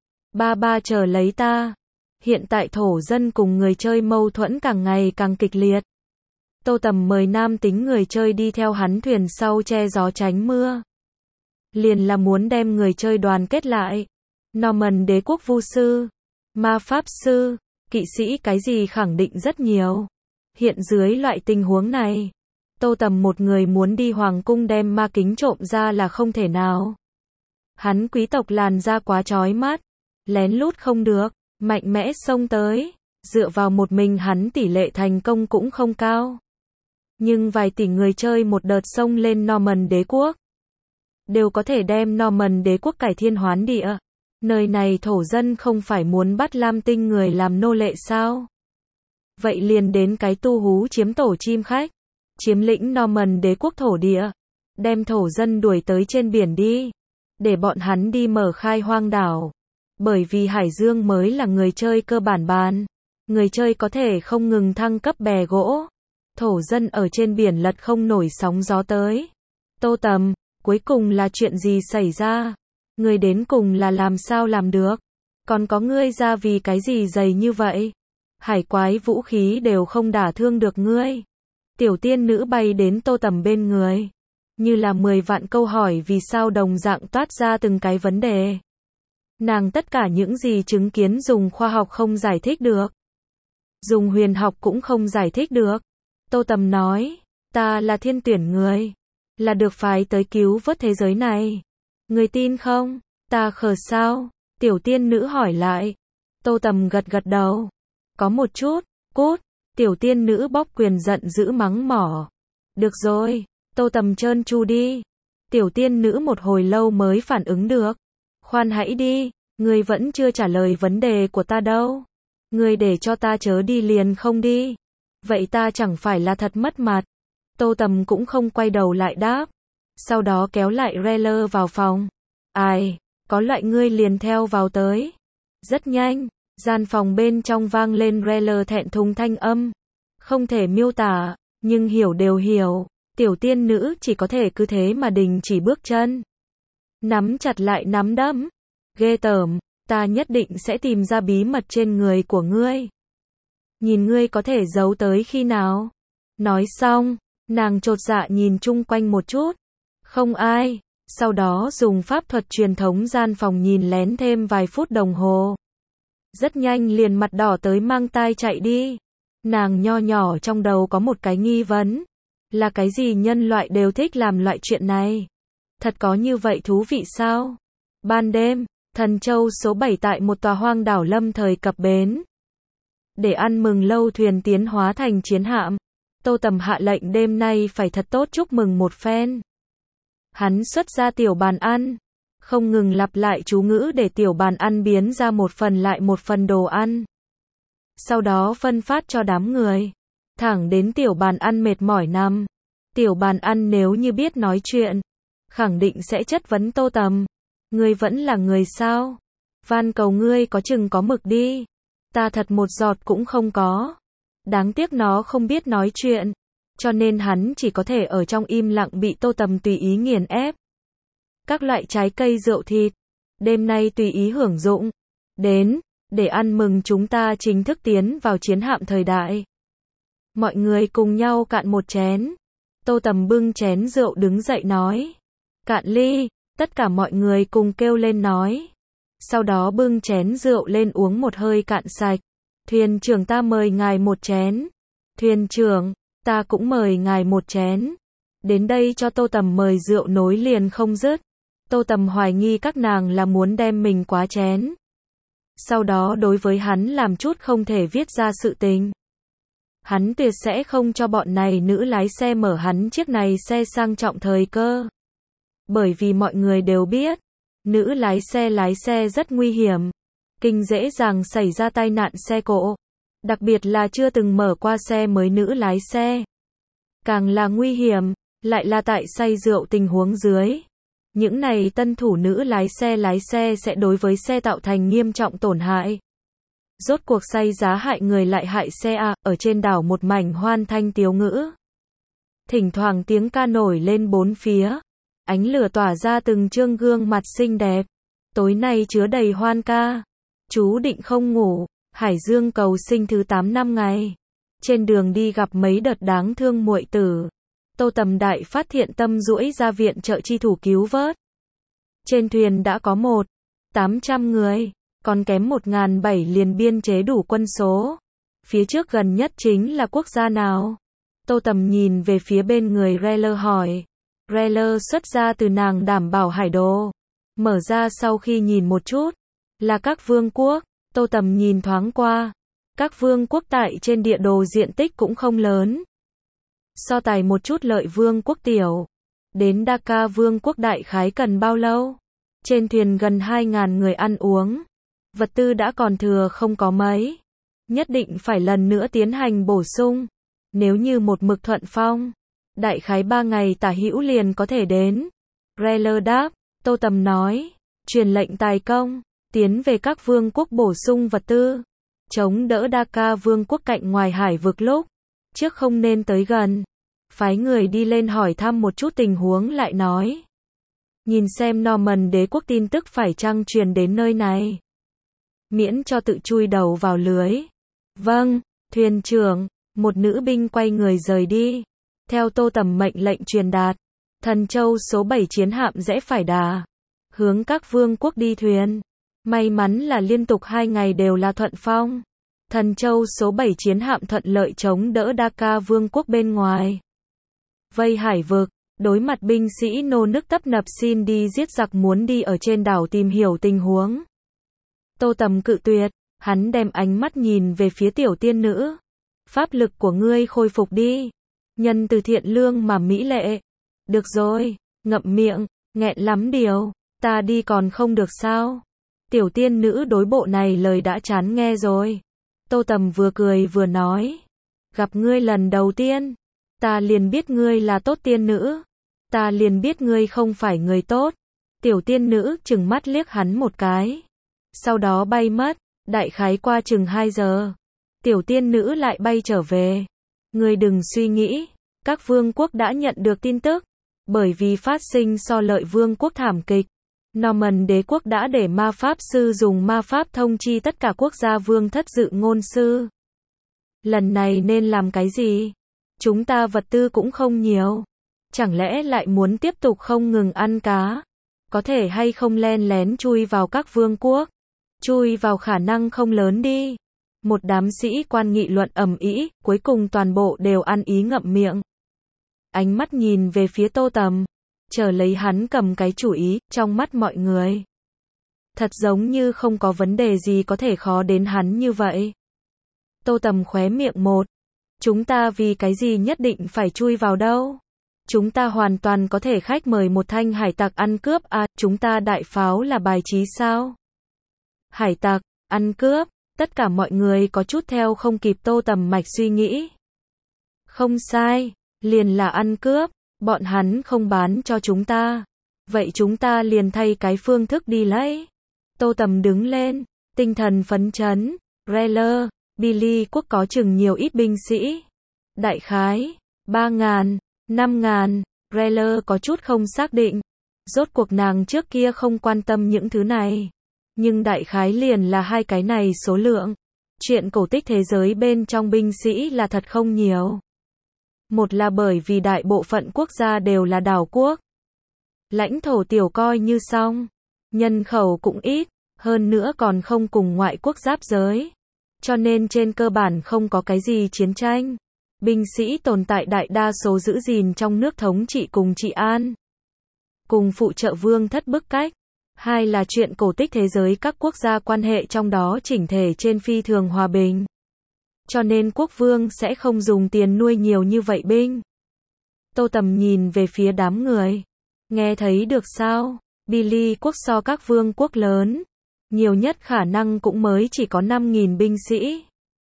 S1: Ba chờ lấy ta. Hiện tại thổ dân cùng người chơi mâu thuẫn càng ngày càng kịch liệt. Tô Tầm mời nam tính người chơi đi theo hắn thuyền sau che gió tránh mưa. Liền là muốn đem người chơi đoàn kết lại. Norman đế quốc vu sư, ma pháp sư, kỵ sĩ cái gì khẳng định rất nhiều. Hiện dưới loại tình huống này, Tô Tầm một người muốn đi hoàng cung đem ma kính trộm ra là không thể nào. Hắn quý tộc làn da quá chói mắt, lén lút không được, mạnh mẽ xông tới, dựa vào một mình hắn tỷ lệ thành công cũng không cao. Nhưng vài tỷ người chơi một đợt xông lên Norman đế quốc, đều có thể đem Norman đế quốc cải thiên hoán địa. Nơi này thổ dân không phải muốn bắt Lam Tinh người làm nô lệ sao? Vậy liền đến cái tu hú chiếm tổ chim khách, chiếm lĩnh Norman đế quốc thổ địa, đem thổ dân đuổi tới trên biển đi, để bọn hắn đi mở khai hoang đảo. Bởi vì Hải Dương mới là người chơi cơ bản bàn, người chơi có thể không ngừng thăng cấp bè gỗ, thổ dân ở trên biển lật không nổi sóng gió tới. Tô Tầm, cuối cùng là chuyện gì xảy ra? Ngươi đến cùng là làm sao làm được? Còn có ngươi ra vì cái gì dày như vậy? Hải quái vũ khí đều không đả thương được ngươi. Tiểu tiên nữ bay đến Tô Tầm bên người, như là 10 vạn câu hỏi vì sao đồng dạng toát ra từng cái vấn đề. Nàng tất cả những gì chứng kiến dùng khoa học không giải thích được, dùng huyền học cũng không giải thích được. Tô Tầm nói, ta là thiên tuyển người, là được phái tới cứu vớt thế giới này. Người tin không? Ta khờ sao? Tiểu tiên nữ hỏi lại. Tô Tầm gật gật đầu. Có một chút, cút. Tiểu tiên nữ bóp quyền giận dữ mắng mỏ. Được rồi, Tô Tầm trơn tru đi. Tiểu tiên nữ một hồi lâu mới phản ứng được. Khoan hãy đi, ngươi vẫn chưa trả lời vấn đề của ta đâu. Ngươi để cho ta chớ đi liền không đi. Vậy ta chẳng phải là thật mất mặt. Tô Tầm cũng không quay đầu lại đáp. Sau đó kéo lại Reller vào phòng. Ai, có loại ngươi liền theo vào tới. Rất nhanh, gian phòng bên trong vang lên Reller thẹn thùng thanh âm. Không thể miêu tả, nhưng hiểu đều hiểu. Tiểu tiên nữ chỉ có thể cứ thế mà đình chỉ bước chân. Nắm chặt lại nắm đấm. Ghê tởm, ta nhất định sẽ tìm ra bí mật trên người của ngươi. Nhìn ngươi có thể giấu tới khi nào. Nói xong, nàng chột dạ nhìn chung quanh một chút. Không ai. Sau đó dùng pháp thuật truyền thống gian phòng nhìn lén thêm vài phút đồng hồ. Rất nhanh liền mặt đỏ tới mang tai chạy đi. Nàng nho nhỏ trong đầu có một cái nghi vấn. Là cái gì nhân loại đều thích làm loại chuyện này? Thật có như vậy thú vị sao? Ban đêm, Thần Châu số 7 tại một tòa hoang đảo lâm thời cập bến. Để ăn mừng lâu thuyền tiến hóa thành chiến hạm, Tô Tầm hạ lệnh đêm nay phải thật tốt chúc mừng một phen. Hắn xuất ra tiểu bàn ăn, không ngừng lặp lại chú ngữ để tiểu bàn ăn biến ra một phần lại một phần đồ ăn. Sau đó phân phát cho đám người. Thẳng đến tiểu bàn ăn mệt mỏi nằm. Tiểu bàn ăn nếu như biết nói chuyện, khẳng định sẽ chất vấn Tô Tầm. Ngươi vẫn là người sao? Van cầu ngươi có chừng có mực đi. Ta thật một giọt cũng không có. Đáng tiếc nó không biết nói chuyện, cho nên hắn chỉ có thể ở trong im lặng bị Tô Tầm tùy ý nghiền ép. Các loại trái cây rượu thịt, đêm nay tùy ý hưởng dụng. Đến, để ăn mừng chúng ta chính thức tiến vào chiến hạm thời đại. Mọi người cùng nhau cạn một chén. Tô Tầm bưng chén rượu đứng dậy nói. Cạn ly, tất cả mọi người cùng kêu lên nói. Sau đó bưng chén rượu lên uống một hơi cạn sạch. Thuyền trưởng ta mời ngài một chén. Thuyền trưởng, ta cũng mời ngài một chén. Đến đây cho Tô Tầm mời rượu nối liền không dứt. Tô Tầm hoài nghi các nàng là muốn đem mình quá chén. Sau đó đối với hắn làm chút không thể viết ra sự tình. Hắn tuyệt sẽ không cho bọn này nữ lái xe mở hắn chiếc này xe sang trọng thời cơ. Bởi vì mọi người đều biết, nữ lái xe rất nguy hiểm. Kinh dễ dàng xảy ra tai nạn xe cộ. Đặc biệt là chưa từng mở qua xe mới nữ lái xe. Càng là nguy hiểm, lại là tại say rượu tình huống dưới. Những này tân thủ nữ lái xe sẽ đối với xe tạo thành nghiêm trọng tổn hại. Rốt cuộc say giá hại người lại hại xe à, ở trên đảo một mảnh hoan thanh tiếu ngữ. Thỉnh thoảng tiếng ca nổi lên bốn phía. Ánh lửa tỏa ra từng trương gương mặt xinh đẹp. Tối nay chứa đầy hoan ca. Chú định không ngủ. Hải Dương cầu sinh thứ 8 năm ngày. Trên đường đi gặp mấy đợt đáng thương muội tử. Tô Tầm đại phát thiện tâm duỗi ra viện trợ chi thủ cứu vớt. Trên thuyền đã có 800 người, còn kém 1.700 liền biên chế đủ quân số. Phía trước gần nhất chính là quốc gia nào? Tô Tầm nhìn về phía bên người Reller hỏi. Reller xuất ra từ nàng đảm bảo hải đồ. Mở ra sau khi nhìn một chút. Là các vương quốc. Tô Tầm nhìn thoáng qua. Các vương quốc tại trên địa đồ diện tích cũng không lớn. So tài một chút Lợi vương quốc tiểu. Đến Dakar vương quốc đại khái cần bao lâu? Trên thuyền gần 2.000 người ăn uống. Vật tư đã còn thừa không có mấy. Nhất định phải lần nữa tiến hành bổ sung. Nếu như một mực thuận phong, đại khái 3 ngày tả hữu liền có thể đến. Reller đáp. Tô Tầm nói. Truyền lệnh tài công. Tiến về các vương quốc bổ sung vật tư. Chống đỡ Dakar vương quốc cạnh ngoài hải vực lúc trước không nên tới gần. Phái người đi lên hỏi thăm một chút tình huống lại nói. Nhìn xem Norman đế quốc tin tức phải chăng truyền đến nơi này. Miễn cho tự chui đầu vào lưới. Vâng, thuyền trưởng. Một nữ binh quay người rời đi. Theo Tô Tầm mệnh lệnh truyền đạt. Thần Châu số 7 chiến hạm rẽ phải đà. Hướng các vương quốc đi thuyền. May mắn là liên tục 2 ngày đều là thuận phong. Thần Châu số 7 chiến hạm thuận lợi chống đỡ Dakar vương quốc bên ngoài. Vây hải vực, đối mặt binh sĩ nô nức tấp nập xin đi giết giặc muốn đi ở trên đảo tìm hiểu tình huống. Tô Tầm cự tuyệt, hắn đem ánh mắt nhìn về phía tiểu tiên nữ. Pháp lực của ngươi khôi phục đi. Nhân từ thiện lương mà mỹ lệ. Được rồi, ngậm miệng, nghẹn lắm điều. Ta đi còn không được sao? Tiểu tiên nữ đối bộ này lời đã chán nghe rồi. Tô Tầm vừa cười vừa nói. Gặp ngươi lần đầu tiên. Ta liền biết ngươi là tốt tiên nữ. Ta liền biết ngươi không phải người tốt. Tiểu tiên nữ chừng mắt liếc hắn một cái. Sau đó bay mất. Đại khái qua chừng 2 giờ. Tiểu tiên nữ lại bay trở về. Ngươi đừng suy nghĩ. Các vương quốc đã nhận được tin tức. Bởi vì phát sinh so Lợi vương quốc thảm kịch. Norman đế quốc đã để ma pháp sư dùng ma pháp thông chi tất cả quốc gia vương thất dự ngôn sư. Lần này nên làm cái gì? Chúng ta vật tư cũng không nhiều. Chẳng lẽ lại muốn tiếp tục không ngừng ăn cá? Có thể hay không len lén chui vào các vương quốc? Chui vào khả năng không lớn đi. Một đám sĩ quan nghị luận ầm ĩ, cuối cùng toàn bộ đều ăn ý ngậm miệng. Ánh mắt nhìn về phía Tô Tầm. Chờ lấy hắn cầm cái chủ ý, trong mắt mọi người. Thật giống như không có vấn đề gì có thể khó đến hắn như vậy. Tô Tầm khóe miệng một. Chúng ta vì cái gì nhất định phải chui vào đâu? Chúng ta hoàn toàn có thể khách mời một thanh hải tặc ăn cướp à, chúng ta đại pháo là bài trí sao? Hải tặc, ăn cướp, tất cả mọi người có chút theo không kịp Tô Tầm mạch suy nghĩ. Không sai, liền là ăn cướp. Bọn hắn không bán cho chúng ta. Vậy chúng ta liền thay cái phương thức đi lấy. Tô Tầm đứng lên, tinh thần phấn chấn. Reller, Billy quốc có chừng nhiều ít binh sĩ. Đại khái, 3.000, 5.000. Reller có chút không xác định. Rốt cuộc nàng trước kia không quan tâm những thứ này. Nhưng đại khái liền là hai cái này số lượng. Chuyện cổ tích thế giới bên trong binh sĩ là thật không nhiều. Một là bởi vì đại bộ phận quốc gia đều là đảo quốc. Lãnh thổ tiểu coi như xong. Nhân khẩu cũng ít, hơn nữa còn không cùng ngoại quốc giáp giới. Cho nên trên cơ bản không có cái gì chiến tranh. Binh sĩ tồn tại đại đa số giữ gìn trong nước thống trị cùng trị an. Cùng phụ trợ vương thất bức cách. Hai là chuyện cổ tích thế giới các quốc gia quan hệ trong đó chỉnh thể trên phi thường hòa bình. Cho nên quốc vương sẽ không dùng tiền nuôi nhiều như vậy binh. Tô Tầm nhìn về phía đám người. Nghe thấy được sao? Billy quốc so các vương quốc lớn. Nhiều nhất khả năng cũng mới chỉ có 5.000 binh sĩ.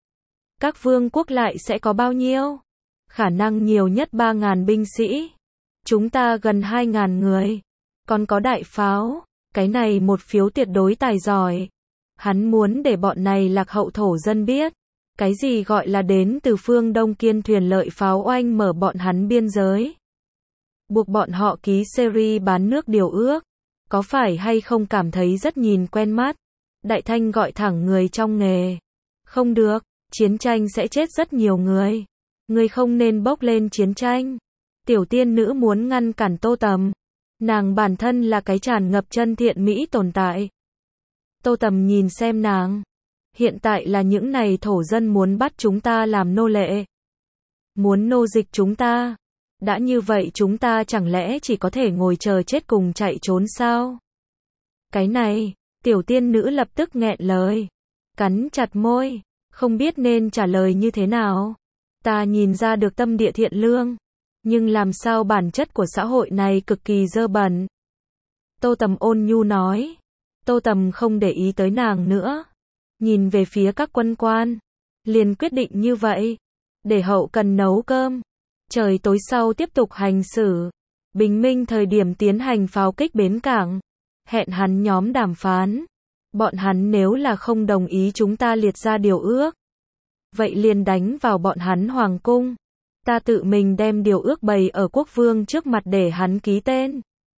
S1: Các vương quốc lại sẽ có bao nhiêu? Khả năng nhiều nhất 3.000 binh sĩ. Chúng ta gần 2.000 người. Còn có đại pháo. Cái này một phiếu tuyệt đối tài giỏi. Hắn muốn để bọn này lạc hậu thổ dân biết. Cái gì gọi là đến từ phương Đông kiên thuyền lợi pháo oanh mở bọn hắn biên giới. Buộc bọn họ ký series bán nước điều ước. Có phải hay không cảm thấy rất nhìn quen mắt? Đại Thanh gọi thẳng người trong nghề. Không được, Chiến tranh sẽ chết rất nhiều người. Ngươi không nên bốc lên chiến tranh. Tiểu tiên nữ muốn ngăn cản Tô Tầm. Nàng bản thân là cái tràn ngập chân thiện mỹ tồn tại. Tô Tầm nhìn xem nàng. Hiện tại là những này thổ dân muốn bắt chúng ta làm nô lệ. Muốn nô dịch chúng ta. Đã như vậy chúng ta chẳng lẽ chỉ có thể ngồi chờ chết cùng chạy trốn sao? Cái này, tiểu tiên nữ lập tức nghẹn lời. Cắn chặt môi, không biết nên trả lời như thế nào. Ta nhìn ra được tâm địa thiện lương. Nhưng làm sao bản chất của xã hội này cực kỳ dơ bẩn. Tô Tầm ôn nhu nói. Tô Tầm không để ý tới nàng nữa. Nhìn về phía các quân quan. Liền quyết định như vậy. Để hậu cần nấu cơm. Trời tối sau tiếp tục hành xử. Bình minh thời điểm tiến hành pháo kích bến cảng. Hẹn hắn nhóm đàm phán. Bọn hắn nếu là không đồng ý chúng ta liệt ra điều ước. Vậy liền đánh vào bọn hắn hoàng cung. Ta tự mình đem điều ước bày ở quốc vương trước mặt để hắn ký tên.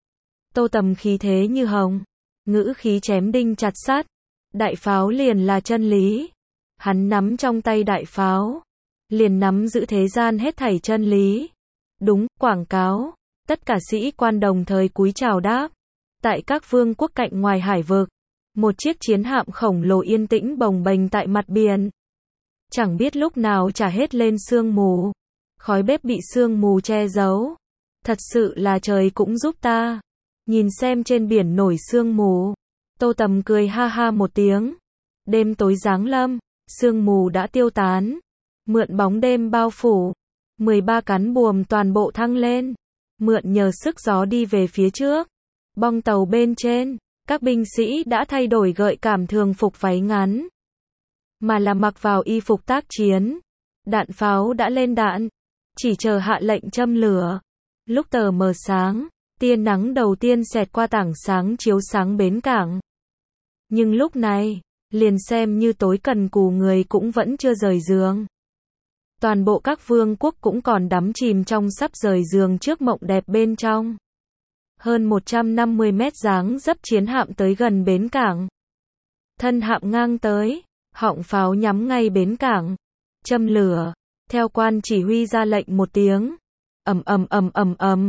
S1: Tô Tầm khí thế như hồng. Ngữ khí chém đinh chặt sắt. Đại pháo liền là chân lý. Hắn nắm trong tay đại pháo. Liền nắm giữ thế gian hết thảy chân lý. Đúng, quảng cáo. Tất cả sĩ quan đồng thời cúi chào đáp. Tại các vương quốc cạnh ngoài hải vực. Một chiếc chiến hạm khổng lồ yên tĩnh bồng bềnh tại mặt biển. Chẳng biết lúc nào trả hết lên sương mù. Khói bếp bị sương mù che giấu. Thật sự là trời cũng giúp ta. Nhìn xem trên biển nổi sương mù. Tô Tầm cười ha ha một tiếng. Đêm tối giáng lâm. Sương mù đã tiêu tán. Mượn bóng đêm bao phủ. 13 cán buồm toàn bộ thăng lên. Mượn nhờ sức gió đi về phía trước. Bong tàu bên trên. Các binh sĩ đã thay đổi gợi cảm thường phục váy ngắn. Mà là mặc vào y phục tác chiến. Đạn pháo đã lên đạn. Chỉ chờ hạ lệnh châm lửa. Lúc tờ mờ sáng, tia nắng đầu tiên xẹt qua tảng sáng chiếu sáng bến cảng. Nhưng lúc này, liền xem như tối cần cù người cũng vẫn chưa rời giường. Toàn bộ các vương quốc cũng còn đắm chìm trong sắp rời giường trước mộng đẹp bên trong. Hơn 150 mét dáng dấp chiến hạm tới gần bến cảng. Thân hạm ngang tới, họng pháo nhắm ngay bến cảng. Châm lửa, theo quan chỉ huy ra lệnh một tiếng. Ầm ầm ầm ầm ầm.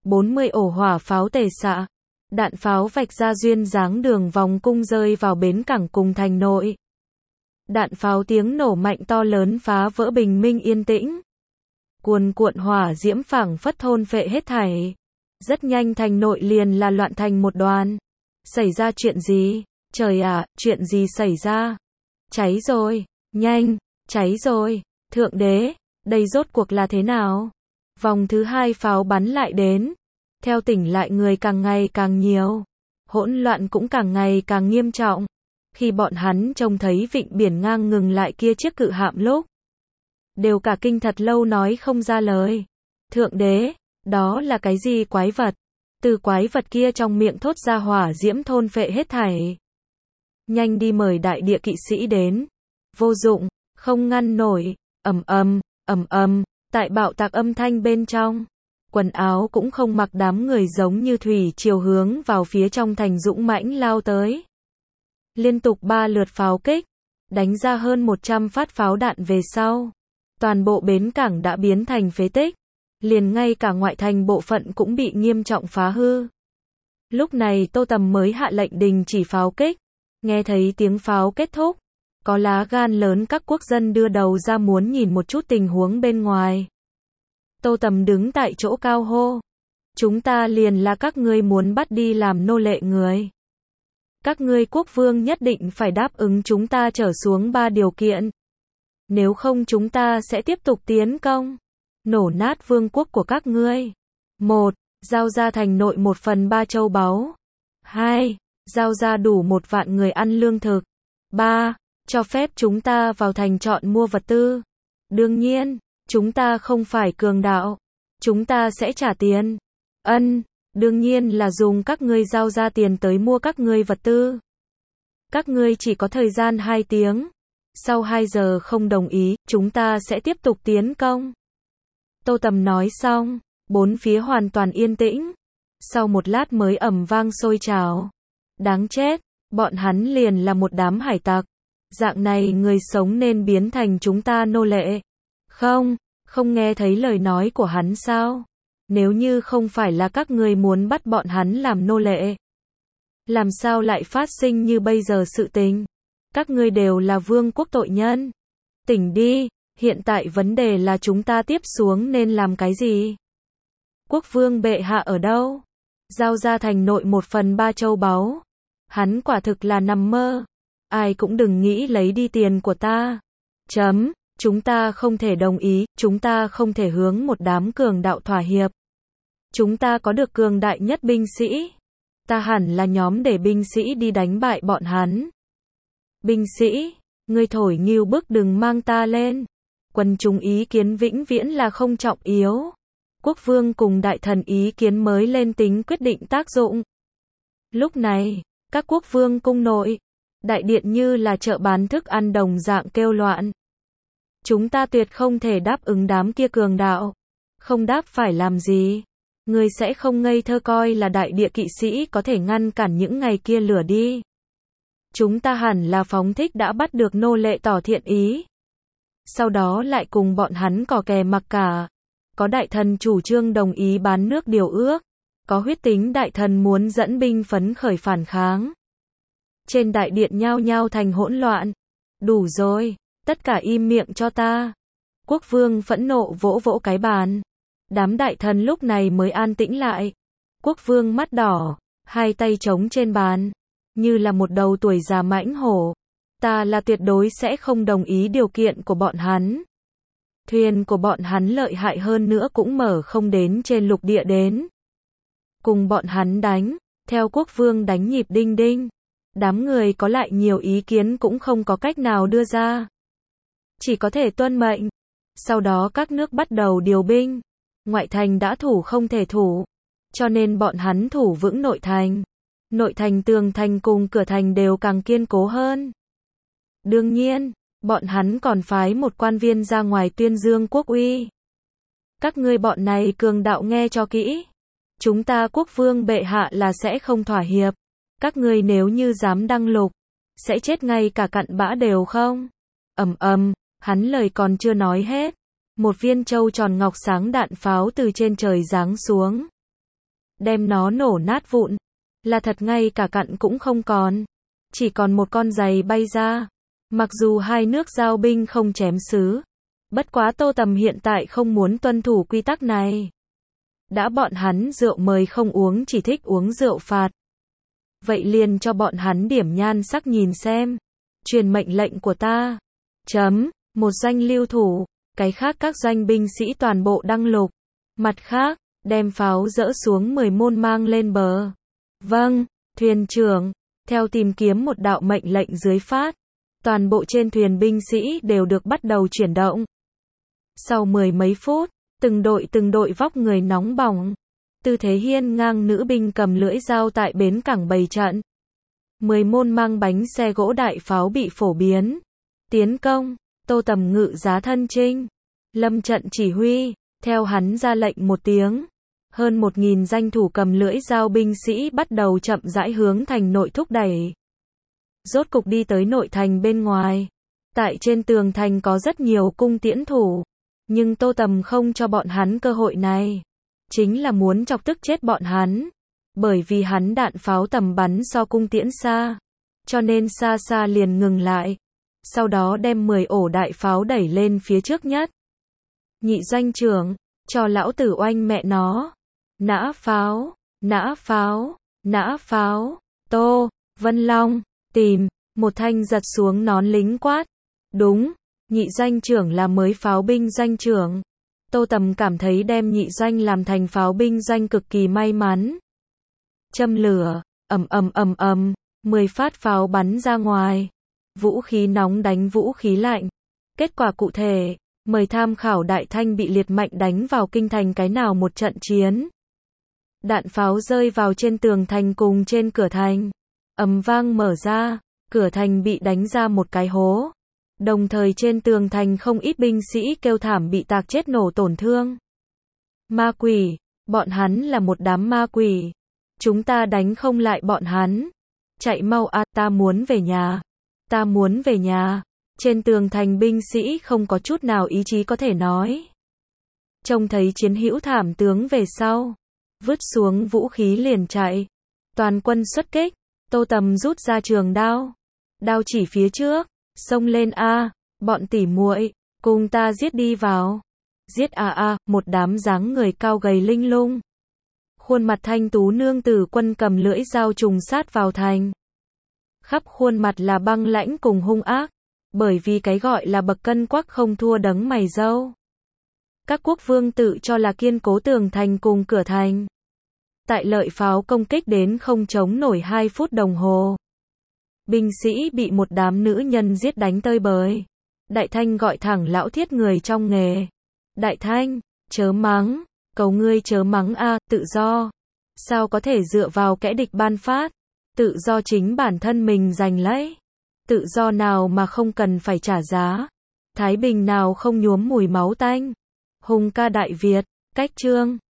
S1: 40 ổ hỏa pháo tề xạ. Đạn pháo vạch ra duyên dáng đường vòng cung rơi vào bến cảng cùng thành nội. Đạn pháo tiếng nổ mạnh to lớn phá vỡ bình minh yên tĩnh. Cuồn cuộn hỏa diễm phảng phất thôn phệ hết thảy. Rất nhanh thành nội liền là loạn thành một đoàn. Xảy ra chuyện gì? Trời ạ, chuyện gì xảy ra? Cháy rồi, nhanh, cháy rồi, thượng đế, đây rốt cuộc là thế nào? Vòng thứ hai pháo bắn lại đến. Theo tỉnh lại người càng ngày càng nhiều. Hỗn loạn cũng càng ngày càng nghiêm trọng. Khi bọn hắn trông thấy vịnh biển ngang ngừng lại kia chiếc cự hạm lúc. Đều cả kinh thật lâu nói không ra lời. Thượng đế, đó là cái gì quái vật? Từ quái vật kia trong miệng thốt ra hỏa diễm thôn phệ hết thảy. Nhanh đi mời đại địa kỵ sĩ đến. Vô dụng, không ngăn nổi. Ầm ầm, ầm ầm, tại bạo tạc âm thanh bên trong. Quần áo cũng không mặc đám người giống như thủy triều hướng vào phía trong thành dũng mãnh lao tới. Liên tục 3 lượt pháo kích, đánh ra hơn 100 phát pháo đạn về sau. Toàn bộ bến cảng đã biến thành phế tích. Liền ngay cả ngoại thành bộ phận cũng bị nghiêm trọng phá hư. Lúc này Tô Tầm mới hạ lệnh đình chỉ pháo kích. Nghe thấy tiếng pháo kết thúc. Có lá gan lớn các quốc dân đưa đầu ra muốn nhìn một chút tình huống bên ngoài. Tô Tầm đứng tại chỗ cao hô. Chúng ta liền là các ngươi muốn bắt đi làm nô lệ người. Các ngươi quốc vương nhất định phải đáp ứng chúng ta trở xuống 3 điều kiện. Nếu không chúng ta sẽ tiếp tục tiến công. Nổ nát vương quốc của các ngươi. 1. Giao ra thành nội 1/3 châu báu. 2. Giao ra đủ 1 vạn người ăn lương thực. 3. Cho phép chúng ta vào thành chọn mua vật tư. Đương nhiên, chúng ta không phải cường đạo. Chúng ta sẽ trả tiền. Đương nhiên là dùng các ngươi giao ra tiền tới mua các ngươi vật tư. Các ngươi chỉ có thời gian 2 tiếng. Sau 2 giờ không đồng ý, chúng ta sẽ tiếp tục tiến công. Tô Tầm nói xong, bốn phía hoàn toàn yên tĩnh. Sau một lát mới ầm vang sôi trào. Đáng chết, bọn hắn liền là một đám hải tặc. Dạng này người sống nên biến thành chúng ta nô lệ. Không, không nghe thấy lời nói của hắn sao? Nếu như không phải là các ngươi muốn bắt bọn hắn làm nô lệ, làm sao lại phát sinh như bây giờ sự tình? Các ngươi đều là vương quốc tội nhân. Tỉnh đi, hiện tại vấn đề là chúng ta tiếp xuống nên làm cái gì? Quốc vương bệ hạ ở đâu? Giao ra thành nội 1/3 châu báu. Hắn quả thực là nằm mơ. Ai cũng đừng nghĩ lấy đi tiền của ta. Chúng ta không thể đồng ý, chúng ta không thể hướng một đám cường đạo thỏa hiệp. Chúng ta có được cường đại nhất binh sĩ. Ta hẳn là nhóm để binh sĩ đi đánh bại bọn hắn. Binh sĩ, ngươi thổi nghêu bức đừng mang ta lên. Quần chúng ý kiến vĩnh viễn là không trọng yếu. Quốc vương cùng đại thần ý kiến mới lên tính quyết định tác dụng. Lúc này, các quốc vương cung nội, đại điện như là chợ bán thức ăn đồng dạng kêu loạn. Chúng ta tuyệt không thể đáp ứng đám kia cường đạo. Không đáp phải làm gì? Ngươi sẽ không ngây thơ coi là đại địa kỵ sĩ có thể ngăn cản những ngày kia lửa đi. Chúng ta hẳn là phóng thích đã bắt được nô lệ tỏ thiện ý. Sau đó lại cùng bọn hắn cò kè mặc cả. Có đại thần chủ trương đồng ý bán nước điều ước. Có huyết tính đại thần muốn dẫn binh phấn khởi phản kháng. Trên đại điện nhao nhao thành hỗn loạn. Đủ rồi, tất cả im miệng cho ta. Quốc vương phẫn nộ vỗ vỗ cái bàn. Đám đại thần lúc này mới an tĩnh lại. Quốc vương mắt đỏ, hai tay trống trên bàn, như là một đầu tuổi già mãnh hổ. Ta là tuyệt đối sẽ không đồng ý điều kiện của bọn hắn. Thuyền của bọn hắn lợi hại hơn nữa cũng mở không đến trên lục địa đến. Cùng bọn hắn đánh, theo quốc vương đánh nhịp đinh đinh. Đám người có lại nhiều ý kiến cũng không có cách nào đưa ra. Chỉ có thể tuân mệnh. Sau đó các nước bắt đầu điều binh. Ngoại thành đã thủ không thể thủ. Cho nên bọn hắn thủ vững nội thành. Nội thành tường thành cùng cửa thành đều càng kiên cố hơn. Đương nhiên, bọn hắn còn phái một quan viên ra ngoài tuyên dương quốc uy. Các ngươi bọn này cường đạo nghe cho kỹ. Chúng ta quốc vương bệ hạ là sẽ không thỏa hiệp. Các ngươi nếu như dám đăng lục, sẽ chết ngay cả cặn bã đều không? Hắn lời còn chưa nói hết. Một viên châu tròn ngọc sáng đạn pháo từ trên trời giáng xuống. Đem nó nổ nát vụn. Là thật ngay cả cặn cũng không còn. Chỉ còn một con giày bay ra. Mặc dù hai nước giao binh không chém xứ. Bất quá Tô Tầm hiện tại không muốn tuân thủ quy tắc này. Đã bọn hắn rượu mời không uống chỉ thích uống rượu phạt. Vậy liền cho bọn hắn điểm nhan sắc nhìn xem. Truyền mệnh lệnh của ta. Một doanh lưu thủ. Cái khác các doanh binh sĩ toàn bộ đăng lục. Mặt khác, đem pháo dỡ xuống 10 môn mang lên bờ. Vâng, thuyền trưởng. Theo tìm kiếm một đạo mệnh lệnh dưới phát. Toàn bộ trên thuyền binh sĩ đều được bắt đầu chuyển động. Sau 10 mấy phút, từng đội vóc người nóng bỏng. Tư thế hiên ngang nữ binh cầm lưỡi dao tại bến cảng bày trận. 10 môn mang bánh xe gỗ đại pháo bị phổ biến. Tiến công, Tô Tầm ngự giá thân chinh. Lâm trận chỉ huy, theo hắn ra lệnh một tiếng. Hơn 1000 danh thủ cầm lưỡi dao binh sĩ bắt đầu chậm rãi hướng thành nội thúc đẩy. Rốt cục đi tới nội thành bên ngoài. Tại trên tường thành có rất nhiều cung tiễn thủ. Nhưng Tô Tầm không cho bọn hắn cơ hội này. Chính là muốn chọc tức chết bọn hắn. Bởi vì hắn đạn pháo tầm bắn so cung tiễn xa. Cho nên xa xa liền ngừng lại. Sau đó đem 10 ổ đại pháo đẩy lên phía trước nhất. Nhị doanh trưởng, cho lão tử oanh mẹ nó. Nã pháo, nã pháo, nã pháo. Tô, Vân Long, tìm, một thanh giật xuống nón lính quát. Đúng, nhị doanh trưởng là mới pháo binh doanh trưởng. Tô Tầm cảm thấy đem nhị doanh làm thành pháo binh doanh cực kỳ may mắn. Châm lửa, 10 phát pháo bắn ra ngoài. Vũ khí nóng đánh vũ khí lạnh. Kết quả cụ thể, mời tham khảo Đại Thanh bị liệt mạnh đánh vào kinh thành cái nào một trận chiến. Đạn pháo rơi vào trên tường thành cùng trên cửa thành. Ầm vang mở ra, cửa thành bị đánh ra một cái hố. Đồng thời trên tường thành không ít binh sĩ kêu thảm bị tạc chết nổ tổn thương. Ma quỷ, bọn hắn là một đám ma quỷ. Chúng ta đánh không lại bọn hắn. Chạy mau à, ta muốn về nhà. Ta muốn về nhà. Trên tường thành binh sĩ không có chút nào ý chí có thể nói. Trông thấy chiến hữu thảm tướng về sau, vứt xuống vũ khí liền chạy. Toàn quân xuất kích, Tô Tầm rút ra trường đao. Đao chỉ phía trước, xông lên a, bọn tỉ muội, cùng ta giết đi vào. Giết một đám dáng người cao gầy linh lung. Khuôn mặt thanh tú nương tử quân cầm lưỡi dao trùng sát vào thành. Khắp khuôn mặt là băng lãnh cùng hung ác, bởi vì cái gọi là bậc cân quắc không thua đấng mày râu. Các quốc vương tự cho là kiên cố tường thành cùng cửa thành. Tại lợi pháo công kích đến không chống nổi 2 phút đồng hồ. Binh sĩ bị một đám nữ nhân giết đánh tơi bời. Đại Thanh gọi thẳng lão thiết người trong nghề. Đại Thanh, chớ mắng, cầu ngươi chớ mắng tự do. Sao có thể dựa vào kẻ địch ban phát? Tự do chính bản thân mình giành lấy. Tự do nào mà không cần phải trả giá? Thái bình nào không nhuốm mùi máu tanh? Hùng ca Đại Việt, cách chương